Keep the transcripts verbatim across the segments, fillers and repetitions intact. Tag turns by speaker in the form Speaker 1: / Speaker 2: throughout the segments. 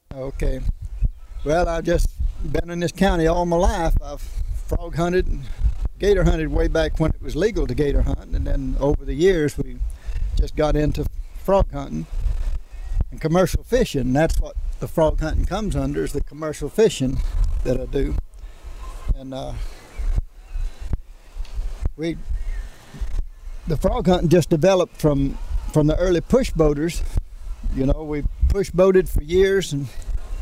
Speaker 1: Okay. Well, I've just been in this county all my life. I've frog hunted and gator hunted way back when it was legal to gator hunt, and then over the years we just got into frog hunting and commercial fishing. That's what the frog hunting comes under, is the commercial fishing that I do. And uh, we, the frog hunting just developed from from the early push boaters. You know, we push boated for years, and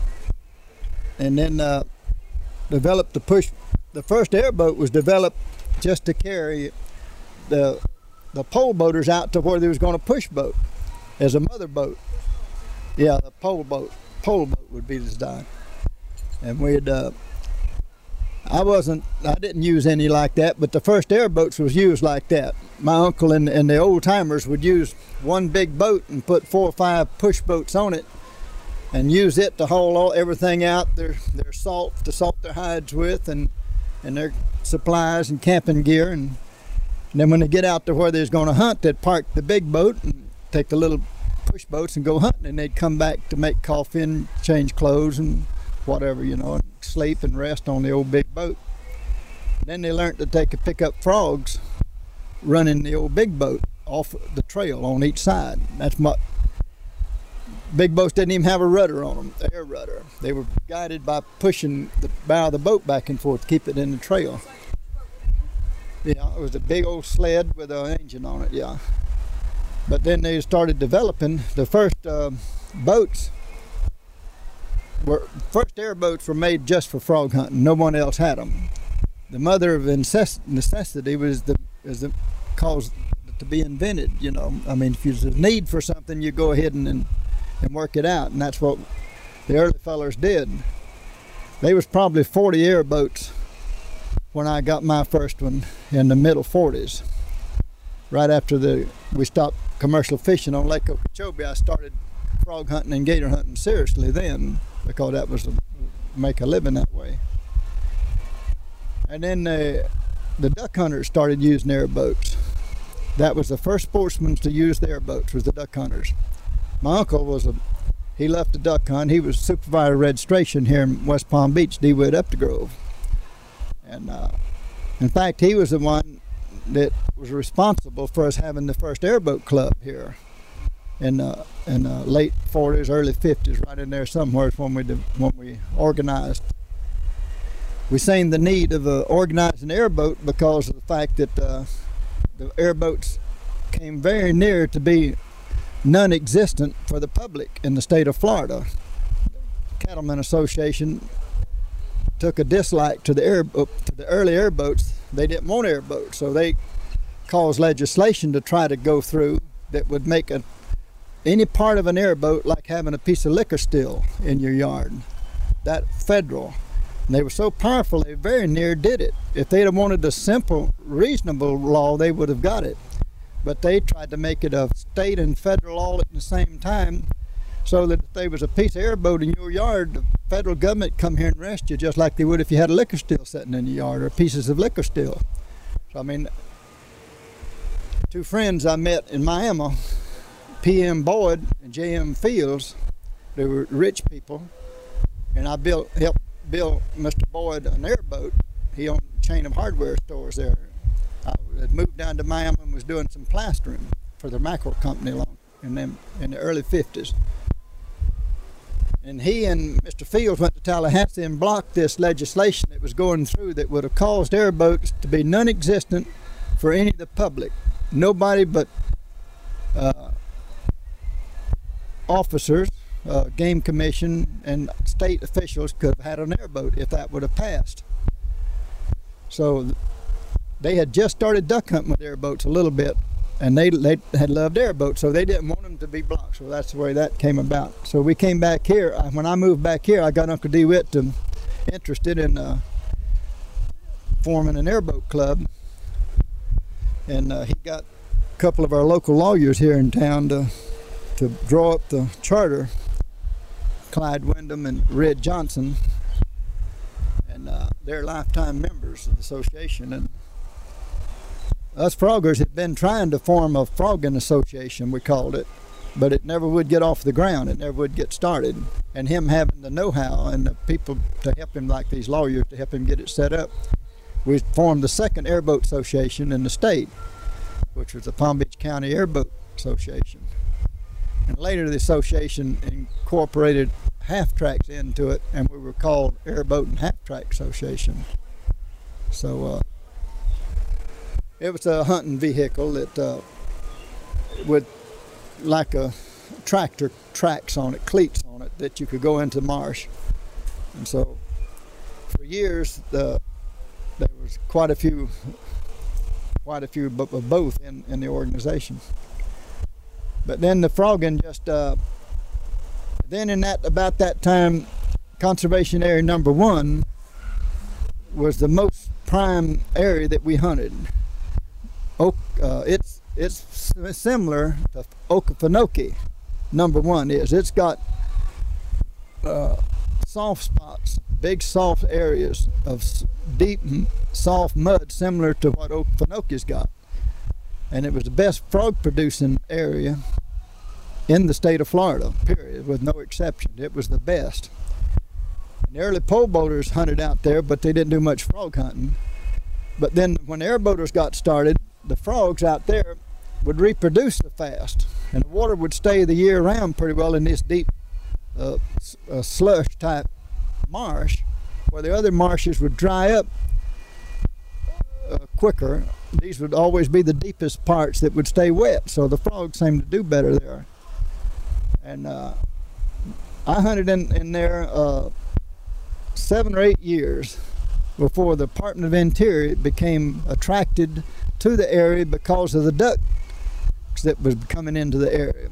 Speaker 1: and then uh, developed the push. The first airboat was developed just to carry the the pole boaters out to where they was going to push boat as a mother boat. Yeah, the pole boat. Pole boat would be the design. And we'd. Uh, I wasn't. I didn't use any like that, but the first airboats was used like that. My uncle and, and the old timers would use one big boat and put four or five push boats on it, and use it to haul all everything out, their their salt to salt their hides with, and and their supplies and camping gear. And, and then when they get out to where they was going to hunt, they'd park the big boat and take the little push boats and go hunting, and they'd come back to make coffee and change clothes and whatever, you know, and sleep and rest on the old big boat. Then they learned to take and pick up frogs running the old big boat off the trail on each side. That's what big boats didn't even have a rudder on them, air rudder. They were guided by pushing the bow of the boat back and forth to keep it in the trail. Yeah, it was a big old sled with an engine on it, yeah. But then they started developing the first uh, boats. Were, first airboats were made just for frog hunting. No one else had them. The mother of necessity was the is the cause to be invented. You know, I mean, if there's a need for something, you go ahead and, and and work it out, and that's what the early fellers did. There was probably forty airboats when I got my first one in the middle forties. Right after the we stopped commercial fishing on Lake Okeechobee, I started frog hunting and gator hunting seriously then, because that was a, make a living that way. And then uh, the duck hunters started using airboats. That was the first sportsmen to use the airboats, was the duck hunters. My uncle was a, he left the duck hunt. He was supervisor of registration here in West Palm Beach, DeWitt Updegrove. And uh, in fact, he was the one that was responsible for us having the first airboat club here in uh, in uh, late forties, early fifties, right in there somewhere when we did, when we organized. We seen the need of uh, organizing an airboat because of the fact that uh, the airboats came very near to be non-existent for the public in the state of Florida. Cattlemen Association took a dislike to the air to the early airboats. They didn't want airboats, so they caused legislation to try to go through that would make a any part of an airboat like having a piece of liquor still in your yard. That federal. And they were so powerful, they very near did it. If they'd have wanted a simple, reasonable law, they would have got it. But they tried to make it a state and federal all at the same time, so that if there was a piece of airboat in your yard, the federal government come here and arrest you just like they would if you had a liquor still sitting in your yard or pieces of liquor still. So I mean, two friends I met in Miami, P M Boyd and J M Fields, they were rich people, and I built helped build Mister Boyd an airboat. He owned a chain of hardware stores there. I had moved down to Miami and was doing some plastering for the mackerel company long in them in the early fifties. And he and Mister Fields went to Tallahassee and blocked this legislation that was going through that would have caused airboats to be non-existent for any of the public. Nobody but uh, officers, uh, game commission, and state officials could have had an airboat if that would have passed. So they had just started duck hunting with airboats a little bit, and they, they had loved airboats, so they didn't want them to be blocked. So that's the way that came about. So we came back here. When I moved back here, I got Uncle DeWitt to, interested in uh, forming an airboat club, and uh, he got a couple of our local lawyers here in town to to draw up the charter, Clyde Wyndham and Red Johnson, and uh, they're lifetime members of the association. And us froggers had been trying to form a frogging association, we called it, but it never would get off the ground. It never would get started. And him having the know-how and the people to help him, like these lawyers, to help him get it set up, we formed the second airboat association in the state, which was the Palm Beach County Airboat Association. And later the association incorporated half tracks into it, and we were called Airboat and Half Track Association. So uh, it was a hunting vehicle that uh, with like a tractor tracks on it, cleats on it, that you could go into marsh. And so for years the, there was quite a few quite a few of both in, in the organization. But then the frogging just uh, then in that about that time, conservation area number one was the most prime area that we hunted. Oak, uh, it's it's similar to Okefenokee. Number one is it's got uh, soft spots, big soft areas of deep soft mud, similar to what Okefenokee's got, and it was the best frog producing area in the state of Florida, period, with no exception. It was the best. And the early pole boaters hunted out there, but they didn't do much frog hunting. But then when the airboaters got started, the frogs out there would reproduce so fast, and the water would stay the year round pretty well in this deep uh, uh, slush type marsh, where the other marshes would dry up uh, quicker. These would always be the deepest parts that would stay wet, so the frogs seemed to do better there. And uh, I hunted in, in there uh, seven or eight years before the Department of Interior became attracted to the area because of the ducks that was coming into the area.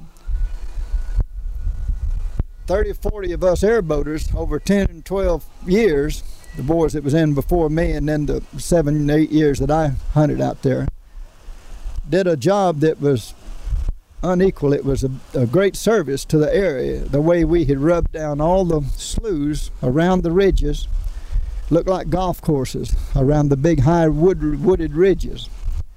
Speaker 1: thirty or forty of us airboaters over ten and twelve years, the boys that was in before me, and then the seven, eight years that I hunted out there, did a job that was unequal. It was a, a great service to the area. The way we had rubbed down all the sloughs around the ridges, looked like golf courses around the big high wood, wooded ridges.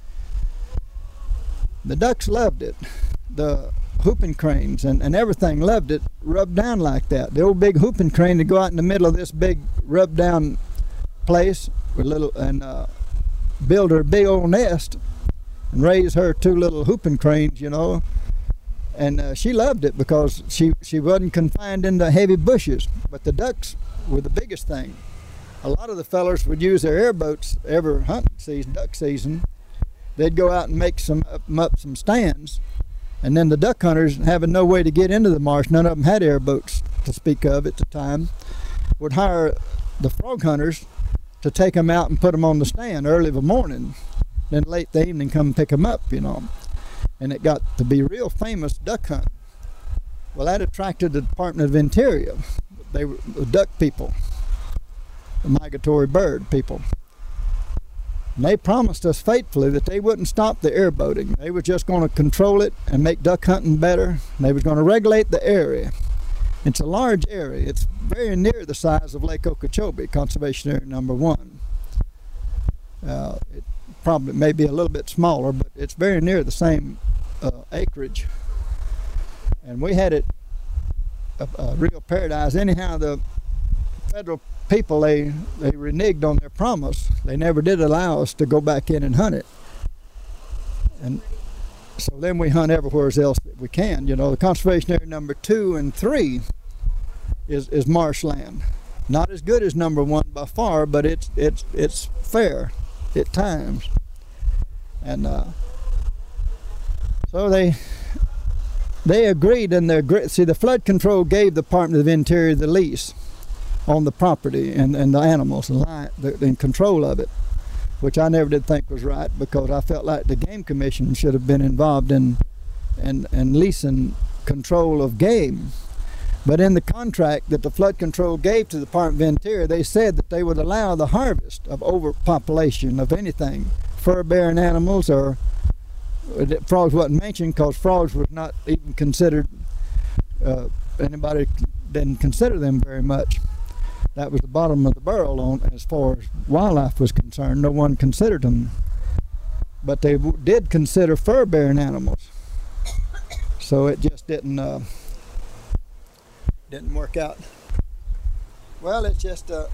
Speaker 1: The ducks loved it. The whooping cranes and, and everything loved it rubbed down like that. The old big whooping crane would go out in the middle of this big rub down place with little and uh, build her big old nest and raise her two little whooping cranes, you know. And uh, she loved it because she, she wasn't confined into heavy bushes. But the ducks were the biggest thing. A lot of the fellers would use their airboats every hunting season, duck season. They'd go out and make some up, up some stands, and then the duck hunters, having no way to get into the marsh, none of them had airboats to speak of at the time, would hire the frog hunters to take them out and put them on the stand early in the morning, then late the evening come and pick them up, you know. And it got to be real famous duck hunt. Well, that attracted the Department of Interior. They were the duck people, the migratory bird people. And they promised us faithfully that they wouldn't stop the airboating. They were just going to control it and make duck hunting better. And they were going to regulate the area. It's a large area. It's very near the size of Lake Okeechobee, Conservation Area Number One. Uh, it probably may be a little bit smaller, but it's very near the same uh, acreage. And we had it a, a real paradise. Anyhow, the federal people, they they reneged on their promise. They never did allow us to go back in and hunt it. And so then we hunt everywhere else that we can. You know, the conservation area number two and three is is marshland. Not as good as number one by far, but it's it's it's fair at times. And uh, so they they agreed in their see the flood control gave the Department of Interior the lease on the property and, and the animals and the, the control of it, which I never did think was right, because I felt like the Game Commission should have been involved in and and leasing control of game. But in the contract that the flood control gave to the Department of Interior, they said that they would allow the harvest of overpopulation of anything, fur-bearing animals, or frogs wasn't mentioned because frogs was not even considered, uh, anybody didn't consider them very much. That was the bottom of the barrel on as far as wildlife was concerned. No one considered them. But they w did consider fur-bearing animals. so it just didn't uh, didn't work out. Well, it's just uh,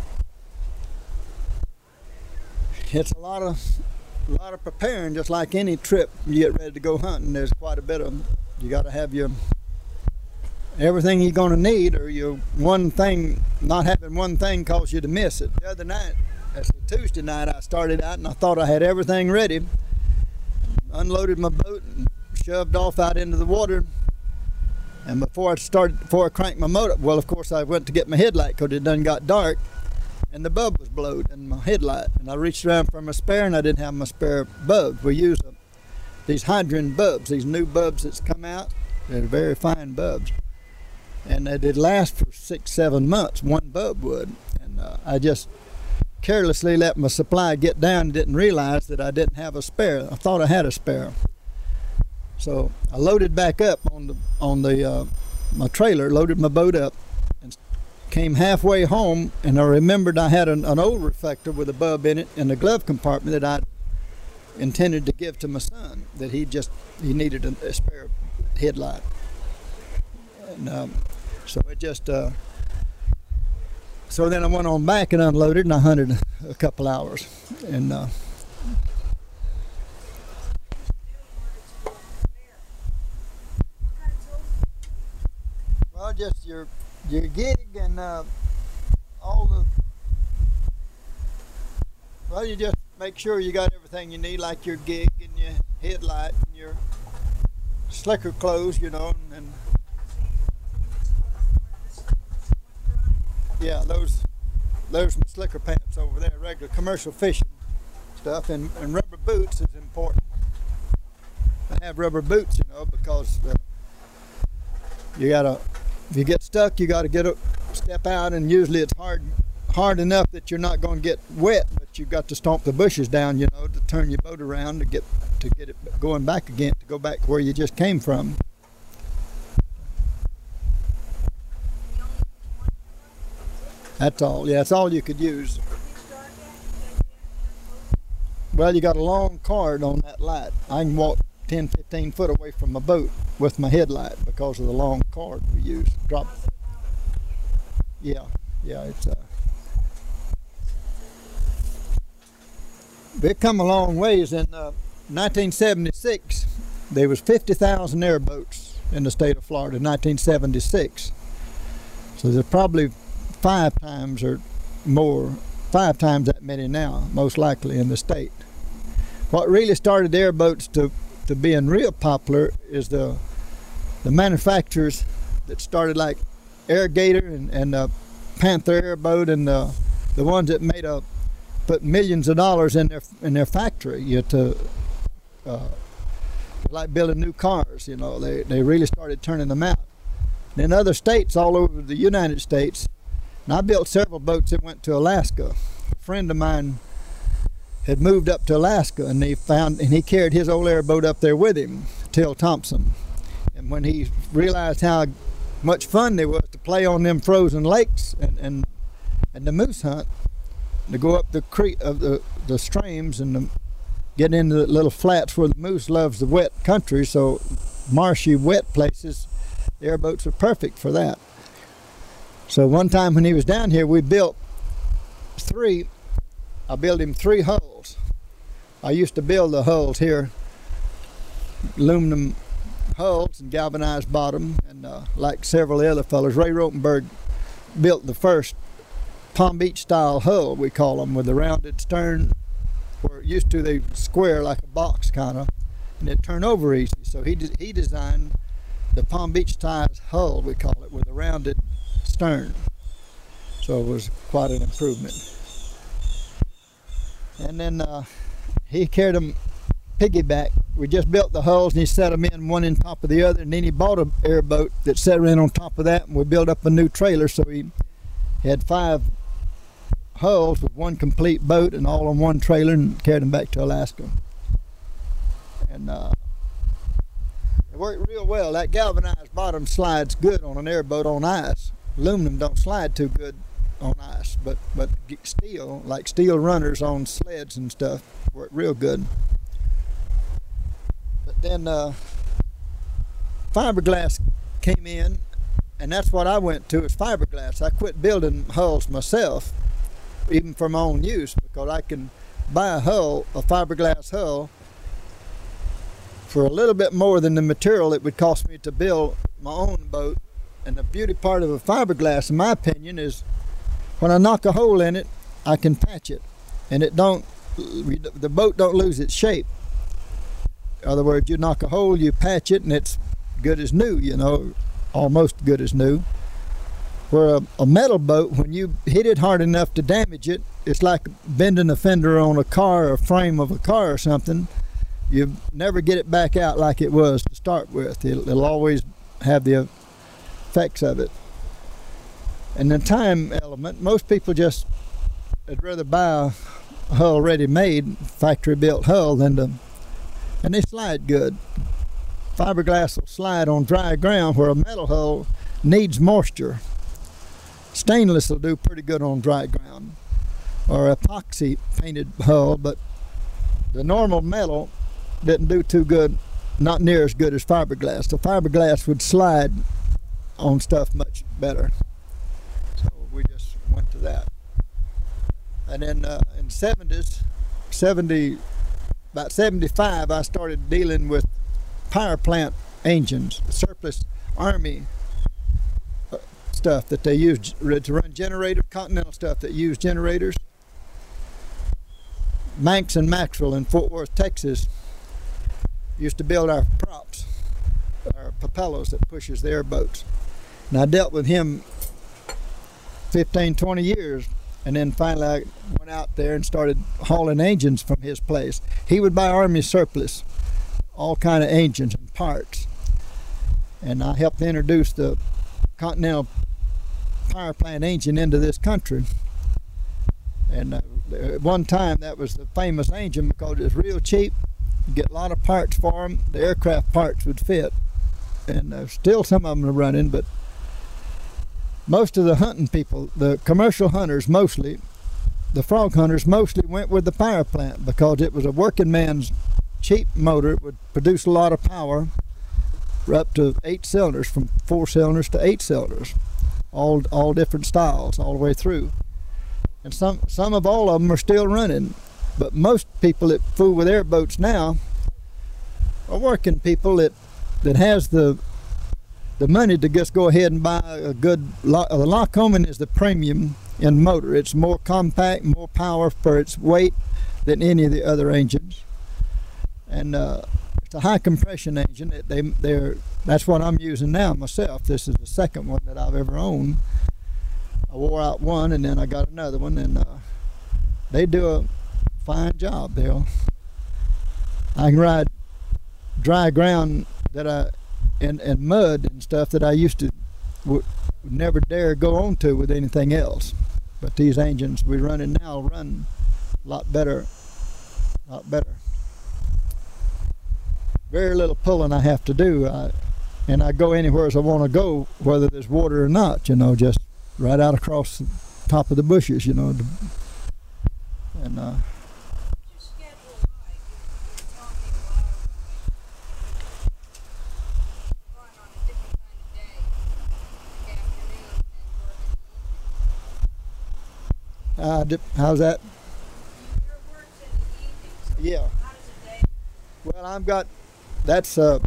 Speaker 1: it's a lot of a lot of preparing, just like any trip. You get ready to go hunting, there's quite a bit of, you got to have your everything you're going to need, or your one thing, not having one thing cause you to miss it. The other night, that's Tuesday night, I started out and I thought I had everything ready, unloaded my boat and shoved off out into the water, and before I started, before I cranked my motor, well, of course I went to get my headlight because it done got dark, and the bulb was blowed in my headlight, and I reached around for my spare and I didn't have my spare bulb. We use a, these Hydron bulbs, these new bulbs that's come out. They're very fine bulbs, and they did last for six, seven months, one bulb would, and uh, I just carelessly let my supply get down and didn't realize that I didn't have a spare. I thought I had a spare. So I loaded back up on the on the uh, my trailer, loaded my boat up, and came halfway home, and I remembered I had an, an old reflector with a bulb in it in the glove compartment that I intended to give to my son, that he just he needed a, a spare headlight. And um, so it just uh, so then I went on back and unloaded, and I hunted a couple hours, and uh, well, just your your gig and uh, all the, well, you just make sure you got everything you need, like your gig and your headlight and your slicker clothes, you know, and, and yeah, those those slicker pants over there, regular commercial fishing stuff, and, and rubber boots is important. I have rubber boots, you know, because uh, you gotta, if you get stuck, you gotta get a step out, and usually it's hard hard enough that you're not going to get wet, but you've got to stomp the bushes down, you know, to turn your boat around to get to get it going back again, to go back where you just came from. That's all. Yeah, that's all you could use. Well, you got a long cord on that light. I can walk ten, fifteen foot away from my boat with my headlight because of the long cord we use. Drop. Yeah, yeah, it's uh we've come a long ways. In uh, nineteen seventy-six, there was fifty thousand airboats in the state of Florida in nineteen seventy-six. So there's probably five times or more, five times that many now, most likely, in the state. What really started airboats to, to being real popular is the the manufacturers that started, like Airgator and, and uh, Panther Airboat, and uh, the ones that made a put millions of dollars in their in their factory, you know, to uh, like building new cars. You know, they they really started turning them out. And in other states all over the United States, and I built several boats that went to Alaska. A friend of mine had moved up to Alaska, and he found and he carried his old airboat up there with him, Till Thompson. And when he realized how much fun there was to play on them frozen lakes and and, and the moose hunt, to go up the creek of the the streams and the, get into the little flats where the moose loves the wet country, so marshy, wet places, the airboats are perfect for that. So one time when he was down here, we built three, I built him three hulls. I used to build the hulls here, aluminum hulls and galvanized bottom, and uh, like several other fellows, Ray Rotenberg built the first Palm Beach style hull, we call them, with a rounded stern, where it used to they square like a box kind of, and it turn over easy. So he de he designed the Palm Beach style hull, we call it, with a rounded stern. So it was quite an improvement. And then uh, he carried them piggyback. We just built the hulls and he set them in one on top of the other, and then he bought an airboat that set in on top of that, and we built up a new trailer, so he had five hulls with one complete boat and all on one trailer, and carried them back to Alaska. And uh, it worked real well. That galvanized bottom slides good on an airboat on ice. Aluminum don't slide too good on ice, but but steel, like steel runners on sleds and stuff, work real good. But then uh, fiberglass came in, and that's what I went to, is fiberglass. I quit building hulls myself, even for my own use, because I can buy a hull, a fiberglass hull, for a little bit more than the material it would cost me to build my own boat. And the beauty part of a fiberglass, in my opinion, is when I knock a hole in it, I can patch it, and it don't, the boat don't lose its shape. In other words, you knock a hole, you patch it, and it's good as new, you know, almost good as new. Where a, a metal boat, when you hit it hard enough to damage it, it's like bending a fender on a car or frame of a car or something. You never get it back out like it was to start with. It'll, it'll always have the effects of it. And the time element, most people just, they'd rather buy a hull ready-made, factory-built hull than to, and they slide good. Fiberglass will slide on dry ground, where a metal hull needs moisture. Stainless will do pretty good on dry ground, or epoxy painted hull, but the normal metal didn't do too good, not near as good as fiberglass. The fiberglass would slide on stuff much better. So we just went to that. And then uh, in seventies, seventy, about seventy-five, I started dealing with power plant engines, surplus Army uh, stuff that they used to run generators, Continental stuff that used generators. Manx and Maxwell in Fort Worth, Texas, used to build our props, our propellers that pushes the airboats. And I dealt with him fifteen, twenty years, and then finally I went out there and started hauling engines from his place. He would buy Army surplus, all kind of engines and parts. And I helped introduce the Continental power plant engine into this country. And uh, at one time that was the famous engine because it was real cheap. You get a lot of parts for them. The aircraft parts would fit. And uh, still some of them are running, but most of the hunting people, the commercial hunters mostly, the frog hunters mostly went with the power plant because it was a working man's cheap motor. It would produce a lot of power, up to eight cylinders, from four cylinders to eight cylinders, all all different styles all the way through. And some some of all of them are still running, but most people that fool with airboats now are working people that that has the the money to just go ahead and buy a good lock. The Lockwoman is the premium in motor. It's more compact, more power for its weight than any of the other engines, and uh, it's a high compression engine. It, they they're that's what I'm using now myself. This is the second one that I've ever owned. I wore out one and then I got another one, and uh, they do a fine job. They'll I can ride dry ground that I and, and mud and stuff that I used to would never dare go on to with anything else. But these engines we're running now run a lot better, a lot better. Very little pulling I have to do, I, and I go anywhere as I want to go, whether there's water or not, you know, just right out across the top of the bushes, you know. And uh, Uh, how's that?
Speaker 2: Your work's in the evenings.
Speaker 1: Yeah.
Speaker 2: How does a day?
Speaker 1: Well, I've got, that's, uh,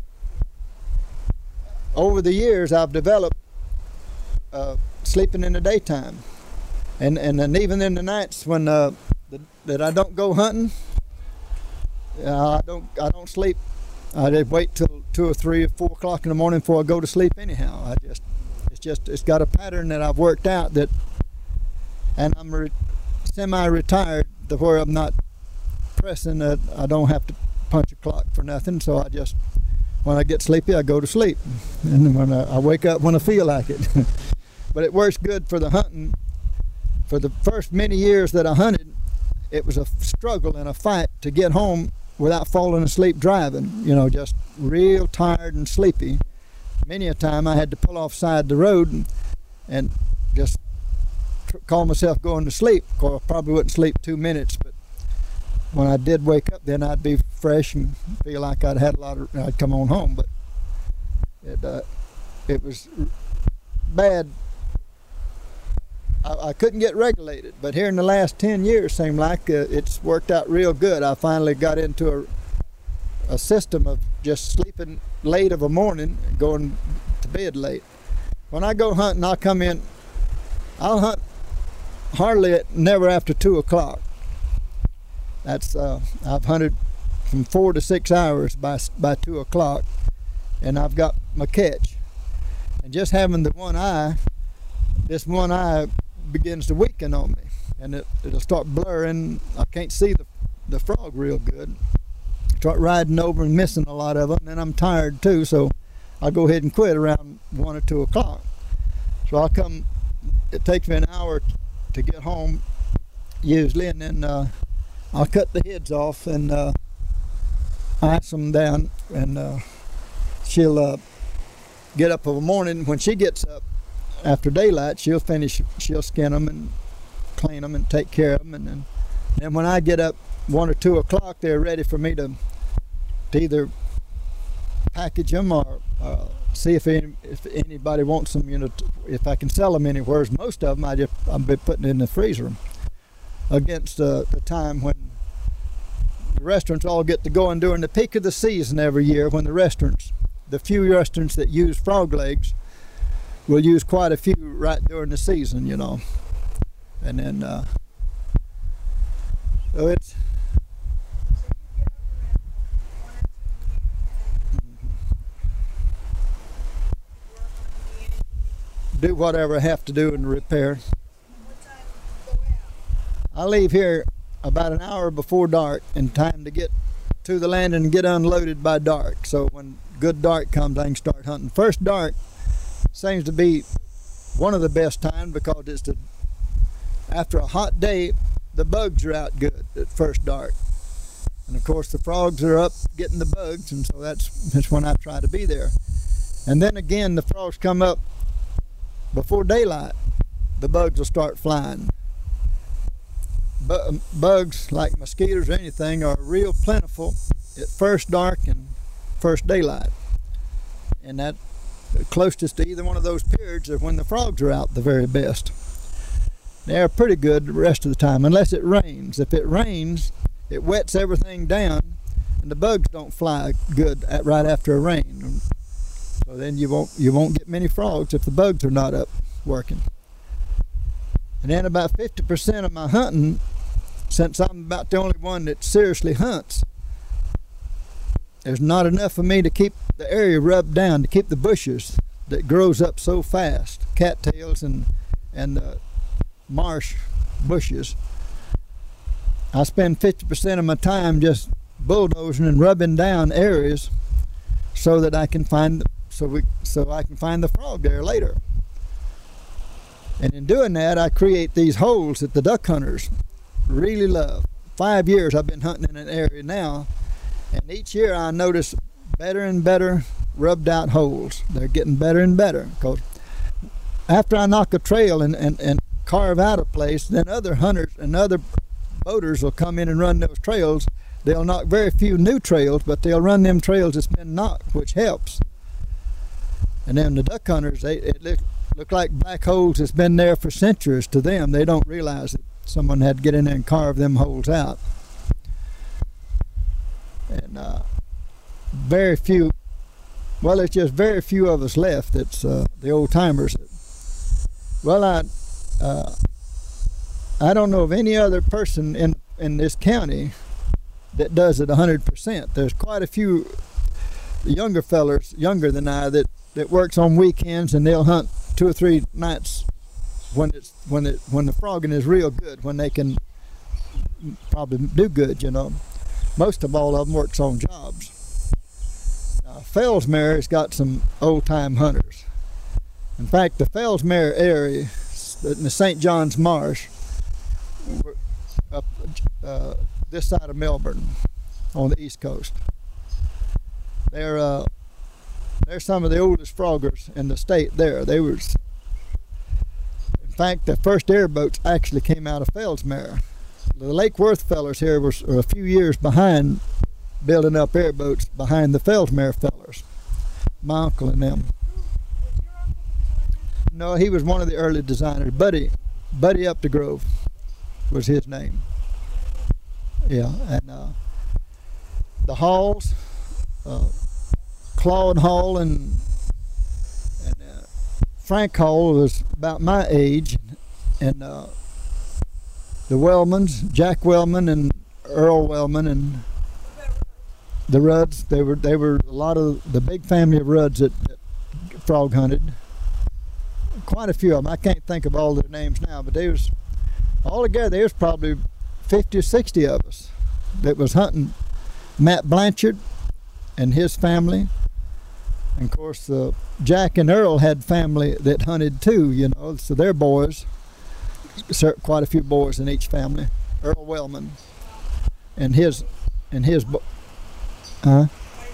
Speaker 1: over the years I've developed uh, sleeping in the daytime. And, and then even in the nights when uh, the, that I don't go hunting, uh, I don't I don't sleep. I just wait till two or three or four o'clock in the morning before I go to sleep anyhow. I just, it's just, it's got a pattern that I've worked out that, and I'm re semi-retired to where I'm not pressing that I don't have to punch a clock for nothing. So I just, when I get sleepy, I go to sleep, and when I, I wake up when I feel like it. But it works good for the hunting. For the first many years that I hunted, it was a struggle and a fight to get home without falling asleep driving. You know, just real tired and sleepy. Many a time I had to pull off side the road and, and just call myself going to sleep. Of course, I probably wouldn't sleep two minutes, but when I did wake up, then I'd be fresh and feel like I'd had a lot of, I'd come on home. But It uh, it was bad. I, I couldn't get regulated, but here in the last ten years, seemed like uh, it's worked out real good. I finally got into a a system of just sleeping late of a morning and going to bed late. When I go hunting, I'll come in. I'll hunt hardly at, never after two o'clock. That's uh, I've hunted from four to six hours by by two o'clock, and I've got my catch. And just having the one eye, this one eye begins to weaken on me, and it, it'll start blurring. I can't see the the frog real good. Start riding over and missing a lot of them, and then I'm tired too, so I'll go ahead and quit around one or two o'clock. So I'll come. It takes me an hour to get home usually, and then uh, I'll cut the heads off and uh, ice them down, and uh, she'll uh, get up in the morning. When she gets up after daylight, she'll finish. She'll skin them and clean them and take care of them, and then, then when I get up one or two o'clock, they're ready for me to, to either package them or uh, see if, any, if anybody wants them, you know, t if I can sell them anywhere. Most of them I just I've been putting in the freezer against uh, the time when the restaurants all get to going during the peak of the season every year, when the restaurants, the few restaurants that use frog legs will use quite a few right during the season, you know. And then uh, so it's do whatever I have to do in repair. I leave here about an hour before dark in time to get to the landing and get unloaded by dark. So when good dark comes, I can start hunting. First dark seems to be one of the best times because it's the, after a hot day, the bugs are out good at first dark. And of course the frogs are up getting the bugs, and so that's, that's when I try to be there. And then again, the frogs come up before daylight, the bugs will start flying. Bu bugs, like mosquitoes or anything, are real plentiful at first dark and first daylight. And that closest to either one of those periods are when the frogs are out the very best. They're pretty good the rest of the time, unless it rains. If it rains, it wets everything down, and the bugs don't fly good at, right after a rain. So then you won't you won't get many frogs if the bugs are not up working. And then about fifty percent of my hunting, since I'm about the only one that seriously hunts, there's not enough for me to keep the area rubbed down, to keep the bushes that grows up so fast, cattails and and uh, marsh bushes. I spend fifty percent of my time just bulldozing and rubbing down areas so that I can find so we so I can find the frog there later. And in doing that, I create these holes that the duck hunters really love. Five years I've been hunting in an area now, and each year I notice better and better rubbed out holes. They're getting better and better, because after I knock a trail and, and, and carve out a place, then other hunters and other boaters will come in and run those trails. They'll knock very few new trails, but they'll run them trails that's been knocked, which helps. And then the duck hunters, they it look, look like black holes that's been there for centuries to them. They don't realize that someone had to get in there and carve them holes out. And uh, very few, well, it's just very few of us left. It's uh, the old timers. Well, I, uh, I don't know of any other person in in this county that does it one hundred percent. There's quite a few younger fellers, younger than I, that that works on weekends, and they'll hunt two or three nights when it's when it when the frogging is real good, when they can probably do good, you know. Most of all of them works on jobs. Uh, Fellsmere has got some old-time hunters. In fact, the Fellsmere area in the Saint Johns Marsh, up uh, this side of Melbourne, on the east coast, they're uh, they're some of the oldest froggers in the state. There, they were. In fact, the first airboats actually came out of Fellsmere. The Lake Worth fellers here were a few years behind building up airboats behind the Fellsmere fellers. My uncle and them.
Speaker 2: Was your uncle the designer?
Speaker 1: No, he was one of the early designers. Buddy, Buddy Up the Grove was his name. Yeah, and uh, the Halls, uh, Claude Hall and and uh, Frank Hall was about my age, and uh, the Wellmans, Jack Wellman and Earl Wellman and the Rudds. They were they were a lot of the big family of Rudds that, that frog hunted. Quite a few of them. I can't think of all their names now, but they was all together. There was probably fifty or sixty of us that was hunting. Matt Blanchard and his family, and of course uh, Jack and Earl had family that hunted too. You know, so their boys, quite a few boys in each family. Earl Wellman and his and his. Bo- huh?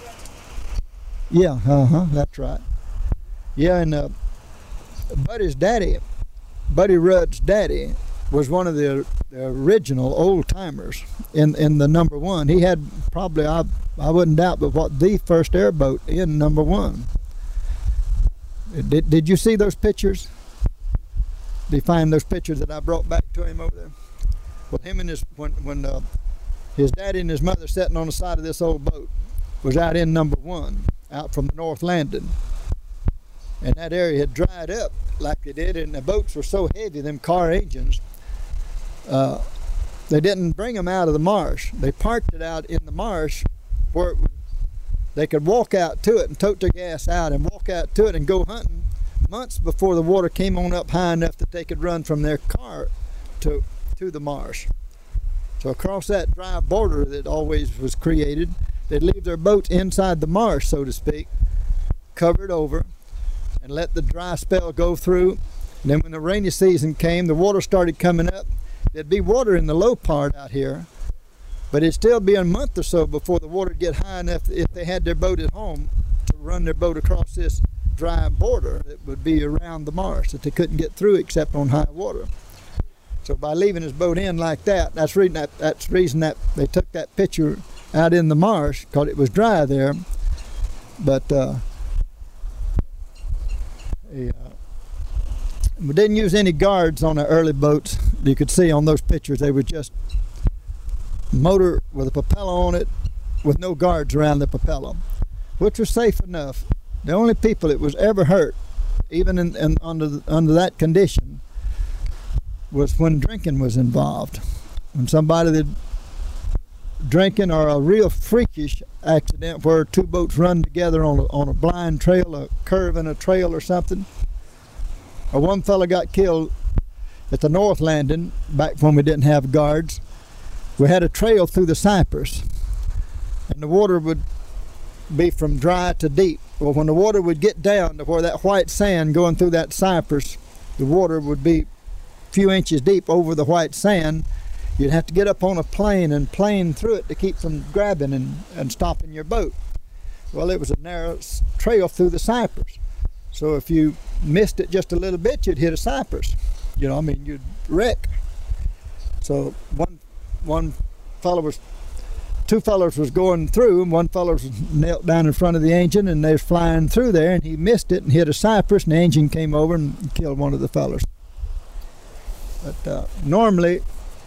Speaker 1: Yeah. Uh huh. That's right. Yeah, and. Uh, Buddy's daddy, Buddy Rudd's daddy, was one of the, the original old timers in in the number one. He had probably, I I wouldn't doubt, but what the first airboat in number one. Did did you see those pictures? Did you find those pictures that I brought back to him over there? Well, him and his when when uh, his daddy and his mother sitting on the side of this old boat was out in number one, out from the North Landing. And that area had dried up like they did, and the boats were so heavy, them car engines, uh, they didn't bring them out of the marsh. They parked it out in the marsh where it would, they could walk out to it and tote their gas out and walk out to it and go hunting months before the water came on up high enough that they could run from their car to, to the marsh. So across that dry border that always was created, they'd leave their boats inside the marsh, so to speak, covered over, and let the dry spell go through. And then when the rainy season came, the water started coming up. There'd be water in the low part out here, but it'd still be a month or so before the water would get high enough if they had their boat at home to run their boat across this dry border that would be around the marsh that they couldn't get through except on high water. So by leaving his boat in like that, that's reason that that's reason that they took that picture out in the marsh, because it was dry there. But uh, Yeah. We didn't use any guards on the early boats. You could see on those pictures they were just motor with a propeller on it with no guards around the propeller, which was safe enough. The only people that was ever hurt, even in, in under the, under that condition, was when drinking was involved. When somebody that drinking, or a real freakish accident where two boats run together on a, on a blind trail, a curve in a trail or something. Or one fella got killed at the North Landing back when we didn't have guards. We had a trail through the cypress, and the water would be from dry to deep. Well, when the water would get down to where that white sand going through that cypress, the water would be a few inches deep over the white sand. You'd have to get up on a plane and plane through it to keep from grabbing and, and stopping your boat. Well, it was a narrow trail through the cypress. So if you missed it just a little bit, you'd hit a cypress. You know, I mean, you'd wreck. So one one fellow was, two fellows was going through, and one fellow was knelt down in front of the engine, and they was flying through there, and he missed it and hit a cypress, and the engine came over and killed one of the fellows. But uh, normally,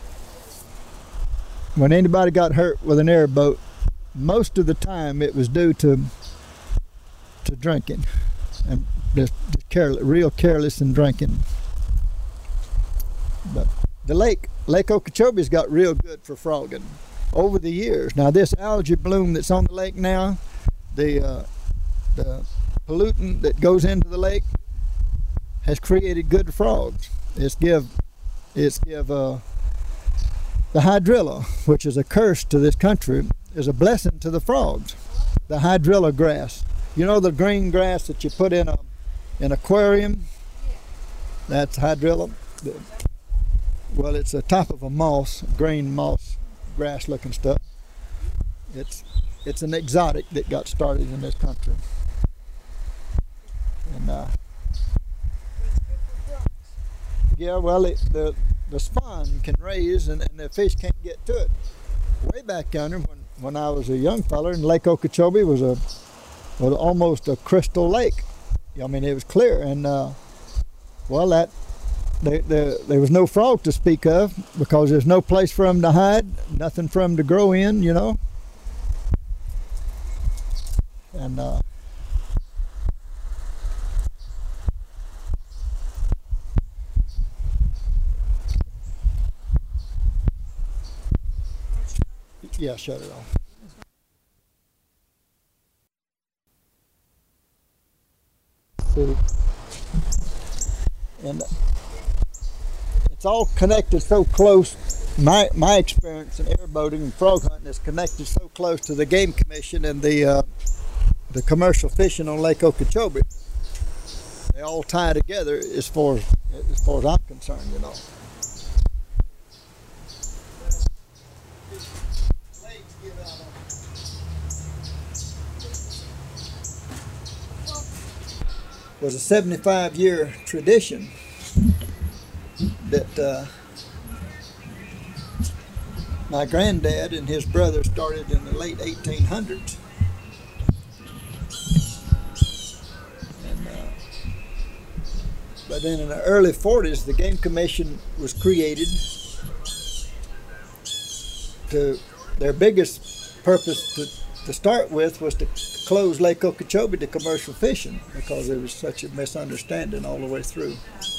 Speaker 1: when anybody got hurt with an airboat, most of the time it was due to to drinking, and just, just careless, real careless and drinking. But the lake, Lake Okeechobee's got real good for frogging over the years. Now this algae bloom that's on the lake now, the uh, the pollutant that goes into the lake has created good frogs. It's give it's give uh, the hydrilla, which is a curse to this country, is a blessing to the frogs. The hydrilla grass. You know the green grass that you put in a an aquarium? That's hydrilla. Well, it's the top of a moss, green moss, grass looking stuff. It's it's an exotic that got started in this country. And uh, yeah, well, it, the the spawn can raise, and, and the fish can't get to it. Way back yonder, when when I was a young feller, and Lake Okeechobee was a was almost a crystal lake. I mean, it was clear, and uh, well, that they, they, there was no frog to speak of because there's no place for them to hide, nothing for them to grow in, you know. And uh, yeah, shut it off. So, and it's all connected so close. My my experience in airboating and frog hunting is connected so close to the Game Commission and the uh, the commercial fishing on Lake Okeechobee. They all tie together as far as as far as I'm concerned, you know. Was a seventy-five year tradition that uh, my granddad and his brother started in the late eighteen hundreds. And, uh, but then in the early forties, the Game Commission was created. To their biggest purpose to to start with was to close Lake Okeechobee to commercial fishing because there was such a misunderstanding all the way through.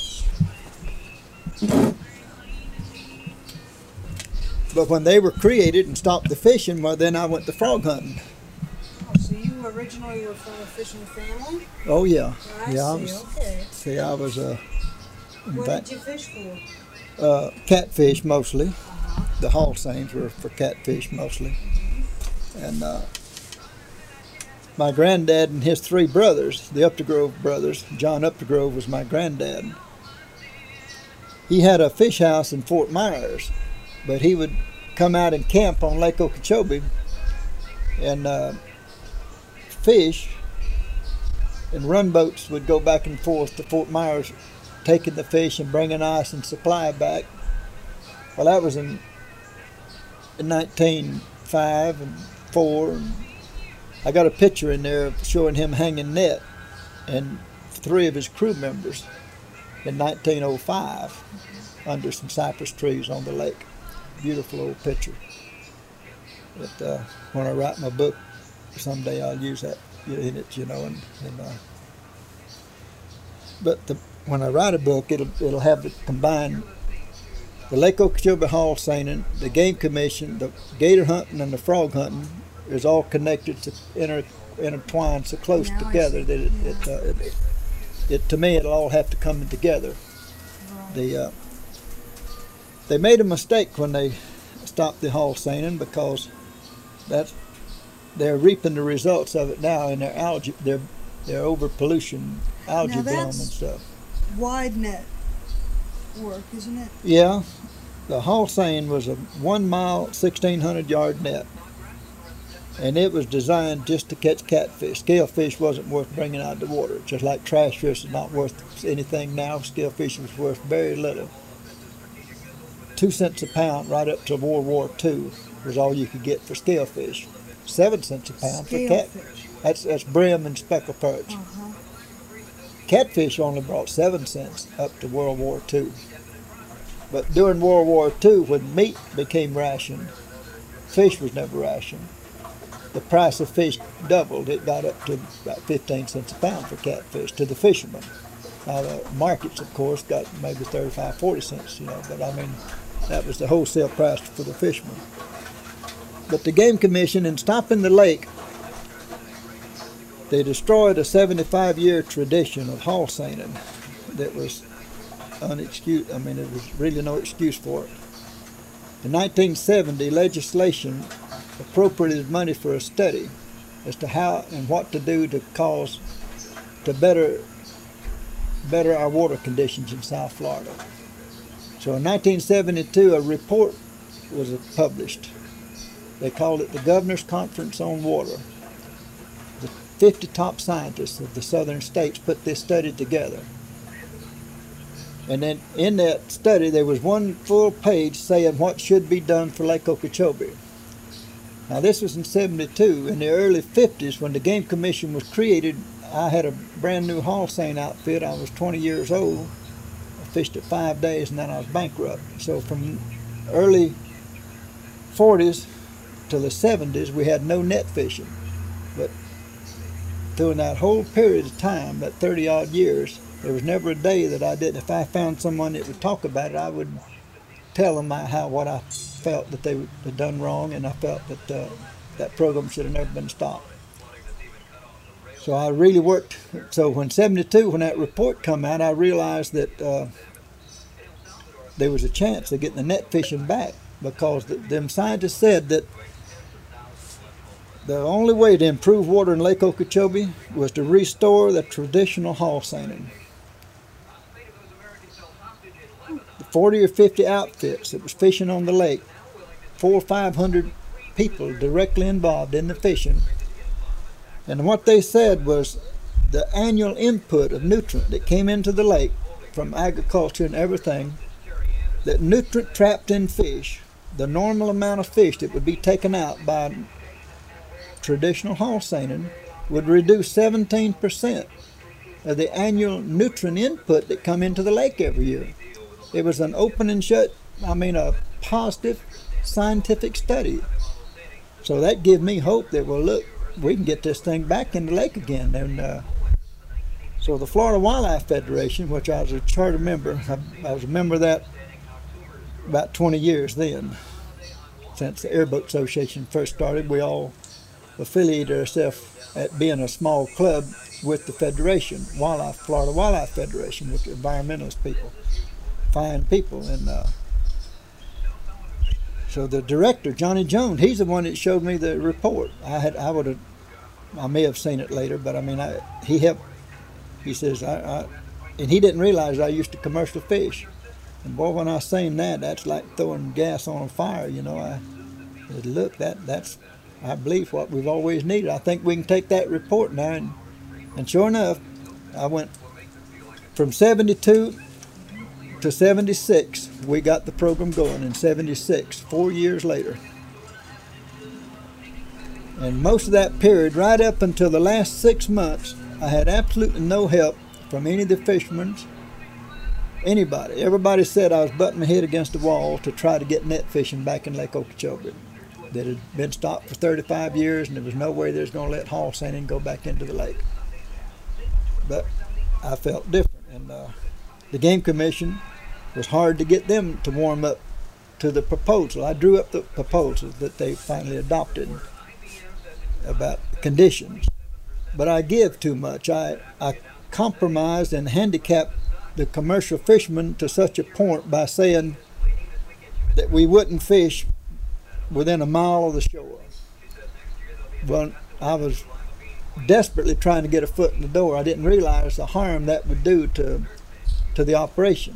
Speaker 1: But when they were created and stopped the fishing, well, then I went to frog hunting.
Speaker 2: Oh, so you originally were from a fishing family?
Speaker 1: Oh yeah,
Speaker 2: I
Speaker 1: yeah. I
Speaker 2: see.
Speaker 1: was,
Speaker 2: Okay.
Speaker 1: see, I was uh, in
Speaker 2: What
Speaker 1: fact,
Speaker 2: did you fish for?
Speaker 1: uh, catfish mostly.
Speaker 2: Uh-huh.
Speaker 1: The haul seines were for catfish mostly. And uh, my granddad and his three brothers, the Updegrove brothers, John Updegrove was my granddad. He had a fish house in Fort Myers, but he would come out and camp on Lake Okeechobee and uh, fish, and run boats would go back and forth to Fort Myers, taking the fish and bringing ice and supply back. Well, that was in, in nineteen oh five and four. And I got a picture in there showing him hanging net and three of his crew members in nineteen oh five under some cypress trees on the lake. Beautiful old picture. But uh, when I write my book, someday I'll use that in it, you know. And, and uh, but the, when I write a book, it'll it'll have it combined. The Lake Okeechobee haul seining, the Game Commission, the gator hunting, and the frog hunting is all connected, to inter, intertwined so close
Speaker 2: Now I
Speaker 1: together
Speaker 2: see.
Speaker 1: that it,
Speaker 2: Yeah.
Speaker 1: it, uh, it, it, to me, it'll all have to come together.
Speaker 2: Right.
Speaker 1: The uh, they made a mistake when they stopped the haul seining because that's they're reaping the results of it now in their algae, their their over pollution, algae
Speaker 2: Now
Speaker 1: bloom and
Speaker 2: that's-
Speaker 1: stuff.
Speaker 2: Wide net work, isn't it?
Speaker 1: Yeah, the haul seine was a one mile, sixteen hundred yard net, and it was designed just to catch catfish. Scalefish wasn't worth bringing out of the water, just like trash fish is not worth anything now. Scalefish was worth very little. Two cents a pound right up to World War Two was all you could get for scalefish. Seven cents a pound for cat.
Speaker 2: Scalefish.
Speaker 1: That's that's brim and speckled perch.
Speaker 2: Uh-huh.
Speaker 1: Catfish only brought seven cents up to World War Two. But during World War Two, when meat became rationed, fish was never rationed. The price of fish doubled. It got up to about fifteen cents a pound for catfish to the fishermen. Now the markets, of course, got maybe thirty-five, forty cents, you know, but I mean, that was the wholesale price for the fishermen. But the Game Commission, in stopping the lake, they destroyed a seventy-five year tradition of haul seining that was unexcused. I mean, there was really no excuse for it. In nineteen seventy, legislation appropriated money for a study as to how and what to do to cause to better better our water conditions in South Florida. So in nineteen seventy-two, a report was published. They called it the Governor's Conference on Water. The fifty top scientists of the southern states put this study together. And then in that study, there was one full page saying what should be done for Lake Okeechobee. Now this was in seventy-two. In the early fifties, when the Game Commission was created, I had a brand new haul seine outfit. I was twenty years old. I fished it five days and then I was bankrupt. So from early forties to the seventies, we had no net fishing. But during that whole period of time, that thirty odd years, there was never a day that I didn't. If I found someone that would talk about it, I would tell them my, how what I felt that they had done wrong, and I felt that uh, that program should have never been stopped. So I really worked. So when seventy-two, when that report come out, I realized that uh, there was a chance of getting the net fishing back, because the, them scientists said that the only way to improve water in Lake Okeechobee was to restore the traditional haul seining. The forty or fifty outfits that was fishing on the lake, four or five hundred people directly involved in the fishing. And what they said was the annual input of nutrient that came into the lake from agriculture and everything, that nutrient trapped in fish, the normal amount of fish that would be taken out by traditional haul seining, would reduce seventeen percent of the annual nutrient input that come into the lake every year. It was an open and shut, I mean a positive scientific study. So that gave me hope that, well, look, we can get this thing back in the lake again. And uh, so the Florida Wildlife Federation, which I was a charter member, I, I was a member of that about twenty years then. Since the Airboat Association first started, we all affiliated ourselves at being a small club with the Federation, Wildlife, Florida Wildlife Federation, with environmentalist people, fine people. And uh, so the director, Johnny Jones, he's the one that showed me the report. I had, I would have, I may have seen it later, but I mean, I, he helped. He says, I, I, and he didn't realize I used to commercial fish. And boy, when I seen that, that's like throwing gas on a fire, you know. I said, look, that that's, I believe, what we've always needed. I think we can take that report now. And, and sure enough, I went from seventy-two to seventy-six. We got the program going in seventy-six, four years later. And most of that period, right up until the last six months, I had absolutely no help from any of the fishermen, anybody. Everybody said I was butting my head against the wall to try to get net fishing back in Lake Okeechobee. That had been stopped for thirty-five years, and there was no way they was going to let haul seining go back into the lake. But I felt different, and uh, the Game Commission was hard to get them to warm up to the proposal. I drew up the proposals that they finally adopted about conditions, but I give too much. I, I compromised and handicapped the commercial fishermen to such a point by saying that we wouldn't fish within a mile of the shore. Well, I was desperately trying to get a foot in the door. I didn't realize the harm that would do to to the operation.